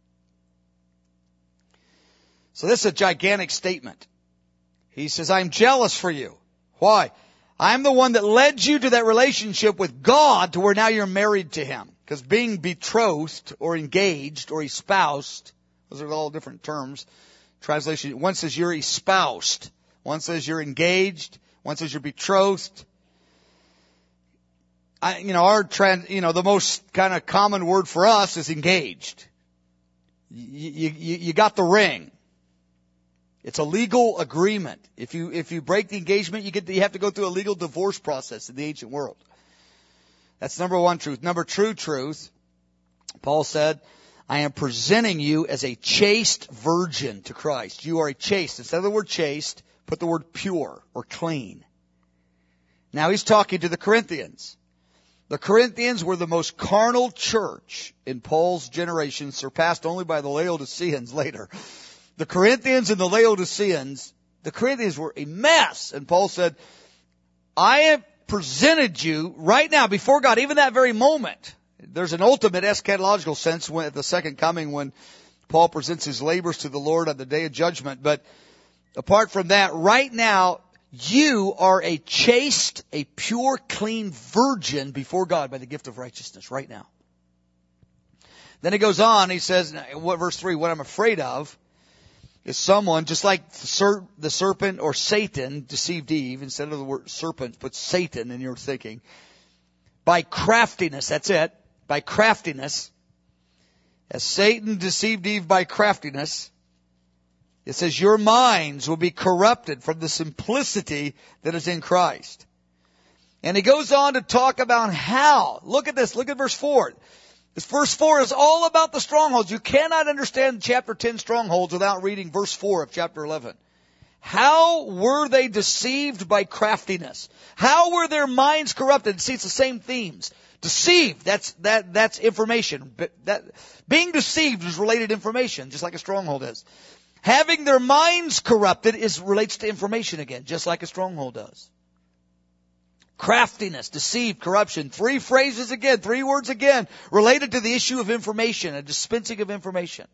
So this is a gigantic statement. He says, I'm jealous for you. Why? I'm the one that led you to that relationship with God to where now you're married to Him. Because being betrothed or engaged or espoused, those are all different terms. Translation, one says you're espoused. One says you're engaged. One says you're betrothed. The most kind of common word for us is engaged. You got the ring. It's a legal agreement. If you break the engagement, you have to go through a legal divorce process in the ancient world. That's number 1 truth. Number 2 truth, Paul said, I am presenting you as a chaste virgin to Christ. You are a chaste. Instead of the word chaste, put the word pure or clean. Now he's talking to the Corinthians. The Corinthians were the most carnal church in Paul's generation, surpassed only by the Laodiceans later. The Corinthians and the Laodiceans, the Corinthians were a mess. And Paul said, I have presented you right now before God, even that very moment. There's an ultimate eschatological sense at the second coming when Paul presents his labors to the Lord on the day of judgment. But apart from that, right now, you are a chaste, a pure, clean virgin before God by the gift of righteousness right now. Then he goes on, he says, verse 3, what I'm afraid of is someone, just like the serpent or Satan deceived Eve, instead of the word serpent, put Satan in your thinking, by craftiness, that's it, by craftiness, as Satan deceived Eve by craftiness, it says your minds will be corrupted from the simplicity that is in Christ. And he goes on to talk about how. Look at this, look at verse 4. This verse 4 is all about the strongholds. You cannot understand chapter 10 strongholds without reading verse 4 of chapter 11. How were they deceived by craftiness? How were their minds corrupted? See, it's the same themes. Deceived, that's information. Being deceived is related to information, just like a stronghold is. Having their minds corrupted relates to information again, just like a stronghold does. Craftiness, deceived, corruption. 3 phrases again, 3 words again, related to the issue of information, a dispensing of information.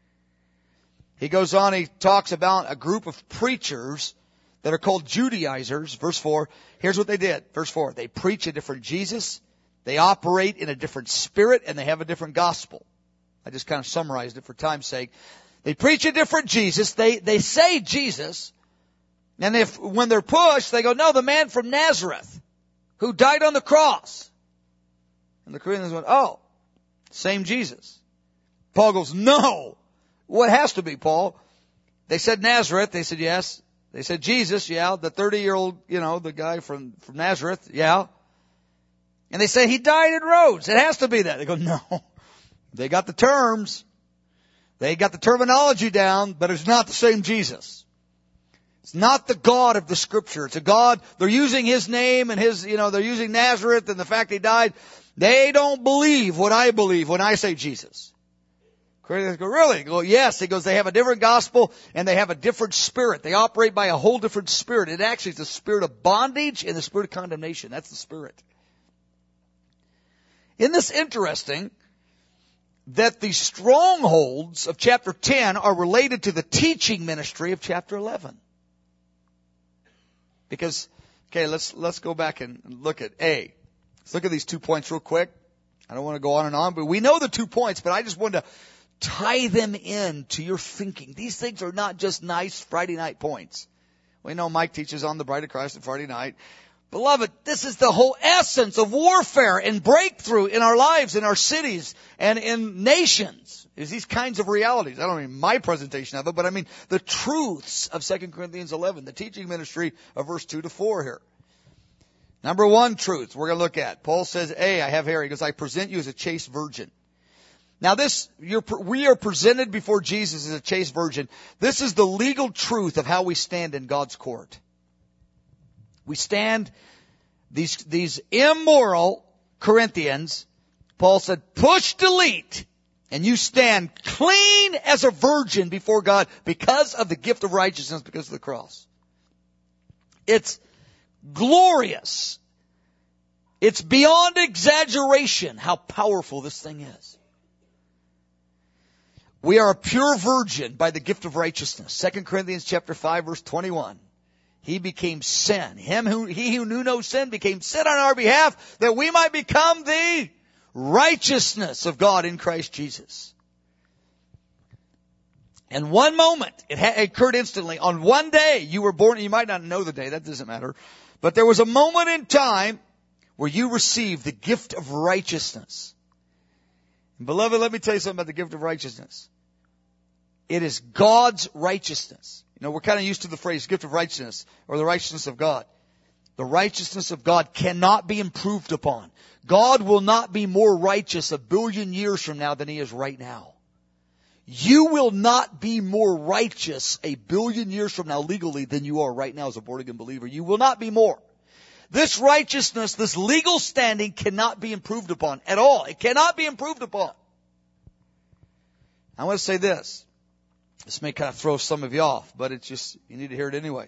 He goes on, he talks about a group of preachers that are called Judaizers. Verse 4, here's what they did. Verse 4, they preach a different Jesus, they operate in a different spirit, and they have a different gospel. I just kind of summarized it for time's sake. They preach a different Jesus, they say Jesus, and when they're pushed, they go, no, the man from Nazareth who died on the cross. And the Corinthians went, oh, same Jesus. Paul goes, no. What has to be, Paul? They said Nazareth. They said yes. They said Jesus, yeah. The 30-year-old, the guy from Nazareth, yeah. And they say he died and rose. It has to be that. They go, no. They got the terms. They got the terminology down, but it's not the same Jesus. It's not the God of the Scripture. It's a God, they're using His name and they're using Nazareth and the fact He died. They don't believe what I believe when I say Jesus. Corinthians go, really? He goes, yes. He goes, they have a different gospel and they have a different spirit. They operate by a whole different spirit. It actually is the spirit of bondage and the spirit of condemnation. That's the spirit. Isn't this interesting that the strongholds of chapter 10 are related to the teaching ministry of chapter 11? Because, okay, let's go back and look at A. Let's look at these 2 points real quick. I don't want to go on and on, but we know the 2 points, but I just wanted to tie them in to your thinking. These things are not just nice Friday night points. We know Mike teaches on the Bride of Christ on Friday night. Beloved, this is the whole essence of warfare and breakthrough in our lives, in our cities, and in nations, is these kinds of realities. I don't mean my presentation of it, but I mean the truths of 2 Corinthians 11, the teaching ministry of verse 2 to 4 here. Number one truth we're going to look at. Paul says, I have here, he goes, I present you as a chaste virgin. Now we are presented before Jesus as a chaste virgin. This is the legal truth of how we stand in God's court. We stand, these immoral Corinthians, Paul said, push delete, and you stand clean as a virgin before God because of the gift of righteousness, because of the cross. It's glorious. It's beyond exaggeration how powerful this thing is. We are a pure virgin by the gift of righteousness. 2 Corinthians chapter 5 verse 21. He became sin. He who knew no sin became sin on our behalf that we might become the righteousness of God in Christ Jesus. And one moment, it occurred instantly. On one day you were born, you might not know the day, that doesn't matter. But there was a moment in time where you received the gift of righteousness. And beloved, let me tell you something about the gift of righteousness. It is God's righteousness. You know, we're kind of used to the phrase gift of righteousness or the righteousness of God. The righteousness of God cannot be improved upon. God will not be more righteous 1 billion years from now than He is right now. You will not be more righteous 1 billion years from now legally than you are right now as a born-again believer. You will not be more. This righteousness, this legal standing cannot be improved upon at all. It cannot be improved upon. I want to say this. This may kind of throw some of you off, but it's just, you need to hear it anyway.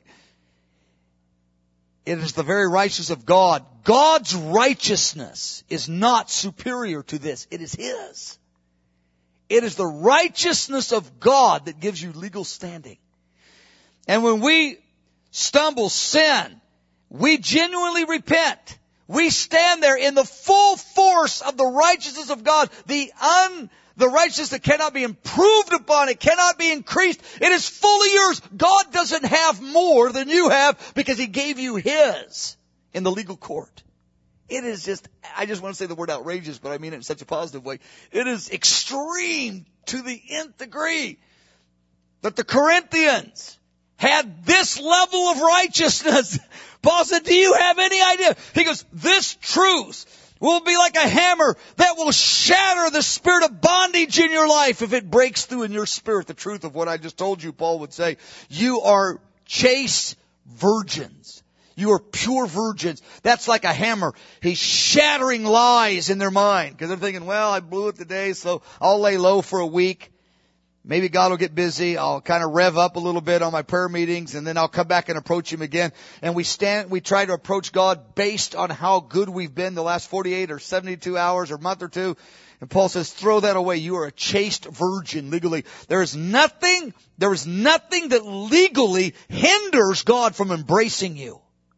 It is the very righteousness of God. God's righteousness is not superior to this. It is His. It is the righteousness of God that gives you legal standing. And when we stumble, sin, we genuinely repent. We stand there in the full force of the righteousness of God, the righteousness that cannot be improved upon. It cannot be increased. It is fully yours. God doesn't have more than you have because He gave you His in the legal court. It is just, I just want to say the word outrageous, but I mean it in such a positive way. It is extreme to the nth degree that the Corinthians had this level of righteousness. Paul said, do you have any idea? He goes, this truth will be like a hammer that will shatter the spirit of bondage in your life if it breaks through in your spirit. The truth of what I just told you, Paul would say, you are chaste virgins. You are pure virgins. That's like a hammer. He's shattering lies in their mind because they're thinking, well, I blew it today, so I'll lay low for a week. Maybe God will get busy. I'll kind of rev up a little bit on my prayer meetings, and then I'll come back and approach Him again. And we try to approach God based on how good we've been the last 48 or 72 hours or month or two. And Paul says, throw that away. You are a chaste virgin legally. There is nothing that legally hinders God from embracing you.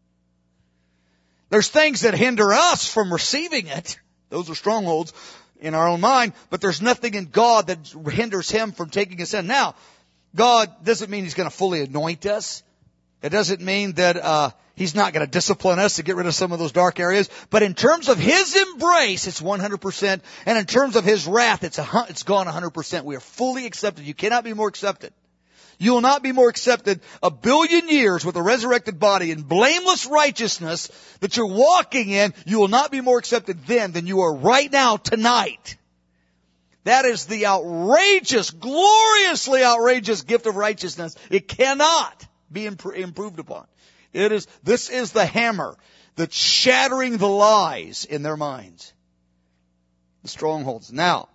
There's things that hinder us from receiving it. Those are strongholds in our own mind, but there's nothing in God that hinders Him from taking us in. Now, God doesn't mean He's going to fully anoint us. It doesn't mean that He's not going to discipline us to get rid of some of those dark areas. But in terms of His embrace, it's 100%. And in terms of His wrath, it's gone 100%. We are fully accepted. You cannot be more accepted. You will not be more accepted 1 billion years with a resurrected body in blameless righteousness that you're walking in. You will not be more accepted then than you are right now, tonight. That is the outrageous, gloriously outrageous gift of righteousness. It cannot be improved upon. This is the hammer that's shattering the lies in their minds. The strongholds. Now,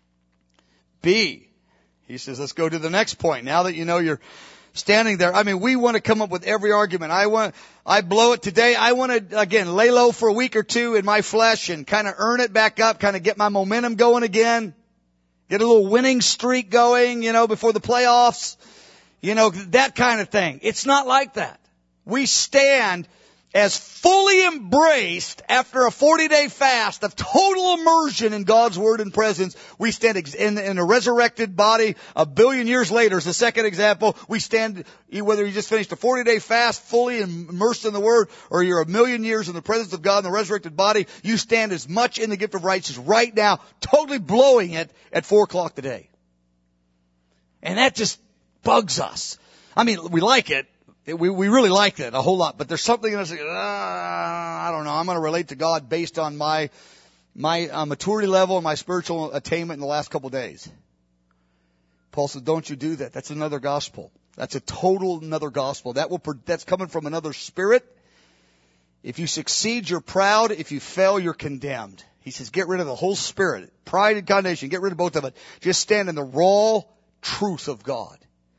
B. He says, let's go to the next point. Now that you know you're standing there. I mean, we want to come up with every argument. I blow it today. I want to, again, lay low for a week or two in my flesh and kind of earn it back up, kind of get my momentum going again. Get a little winning streak going, before the playoffs. That kind of thing. It's not like that. We stand as fully embraced after a 40-day fast of total immersion in God's Word and presence. We stand in a resurrected body a billion years later. As the second example, we stand, whether you just finished a 40-day fast fully immersed in the Word, or you're a million years in the presence of God in the resurrected body, you stand as much in the gift of righteousness right now, totally blowing it at 4 o'clock today. And that just bugs us. I mean, we like it. We really like it a whole lot, but there's something in us that, I don't know, I'm going to relate to God based on my maturity level and my spiritual attainment in the last couple of days. Paul says, don't you do that. That's another gospel. That's a total another gospel. That's coming from another spirit. If you succeed, you're proud. If you fail, you're condemned. He says, get rid of the whole spirit. Pride and condemnation. Get rid of both of it. Just stand in the raw truth of God.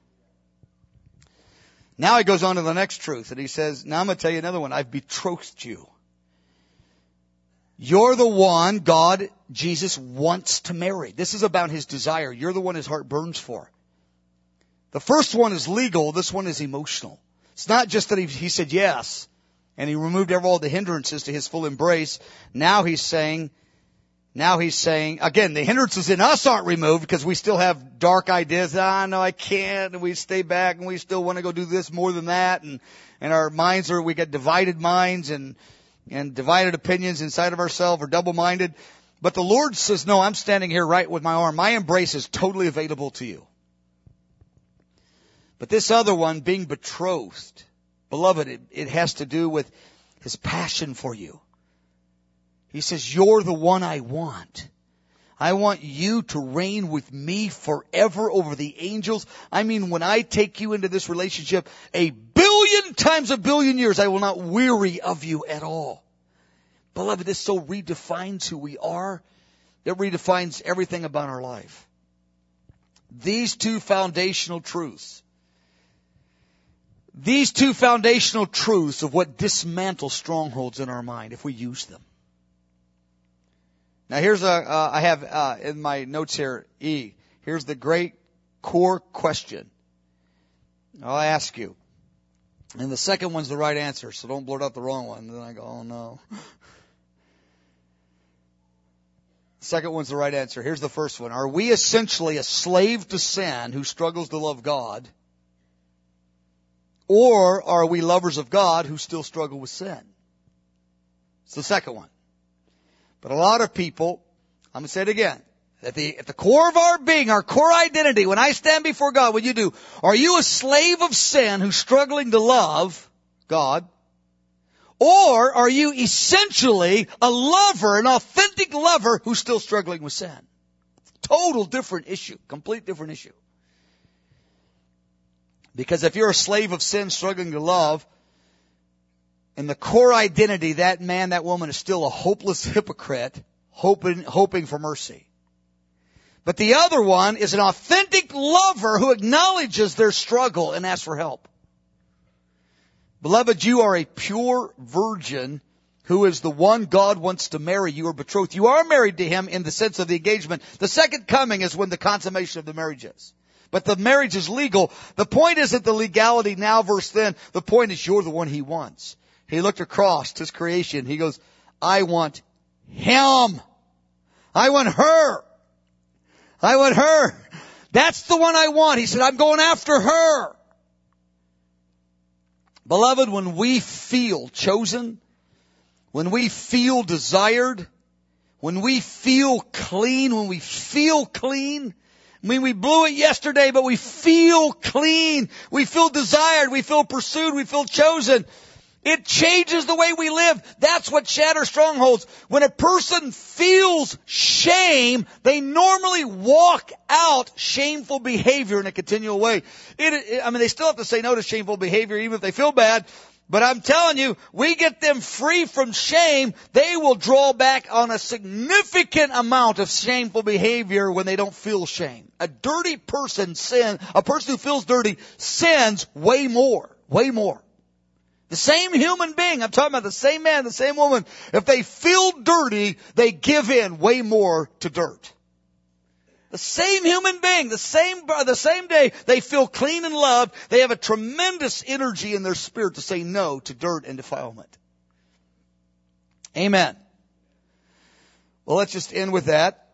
Now he goes on to the next truth, and he says, now I'm going to tell you another one. I've betrothed you. You're the one God, Jesus, wants to marry. This is about his desire. You're the one his heart burns for. The first one is legal. This one is emotional. It's not just that he said yes, and he removed all the hindrances to his full embrace. Now he's saying, again, the hindrances in us aren't removed because we still have dark ideas. No, I can't. And we stay back and we still want to go do this more than that. And our minds we got divided minds and divided opinions inside of ourselves, or double-minded. But the Lord says, no, I'm standing here right with my arm. My embrace is totally available to you. But this other one, being betrothed, beloved, it has to do with his passion for you. He says, you're the one I want. I want you to reign with me forever over the angels. I mean, when I take you into this relationship, 1,000,000,000 times 1,000,000,000 years, I will not weary of you at all. Beloved, this so redefines who we are. It redefines everything about our life. These two foundational truths of what dismantle strongholds in our mind if we use them. Now here's I have in my notes here, E. Here's the great core question I'll ask you. And the second one's the right answer, so don't blurt out the wrong one. And then I go, oh no. The second one's the right answer. Here's the first one. Are we essentially a slave to sin who struggles to love God? Or are we lovers of God who still struggle with sin? It's the second one. But a lot of people, I'm going to say it again, at the core of our being, our core identity, when I stand before God, what you do, are you a slave of sin who's struggling to love God? Or are you essentially a lover, an authentic lover who's still struggling with sin? Total different issue, complete different issue. Because if you're a slave of sin struggling to love, in the core identity, that man, that woman is still a hopeless hypocrite, hoping for mercy. But the other one is an authentic lover who acknowledges their struggle and asks for help. Beloved, you are a pure virgin who is the one God wants to marry. You are betrothed. You are married to him in the sense of the engagement. The second coming is when the consummation of the marriage is. But the marriage is legal. The point isn't the legality now versus then. The point is you're the one he wants. He looked across his creation. He goes, I want him. I want her. I want her. That's the one I want. He said, I'm going after her. Beloved, when we feel chosen, when we feel desired, when we feel clean, I mean, we blew it yesterday, but we feel clean. We feel desired. We feel pursued. We feel chosen. It changes the way we live. That's what shatters strongholds. When a person feels shame, they normally walk out shameful behavior in a continual way. They still have to say no to shameful behavior even if they feel bad. But I'm telling you, we get them free from shame, they will draw back on a significant amount of shameful behavior when they don't feel shame. A dirty person a person who feels dirty sins way more. The same human being, I'm talking about the same man, the same woman, if they feel dirty, they give in way more to dirt. The same human being, the same day they feel clean and loved, they have a tremendous energy in their spirit to say no to dirt and defilement. Amen. Well, let's just end with that.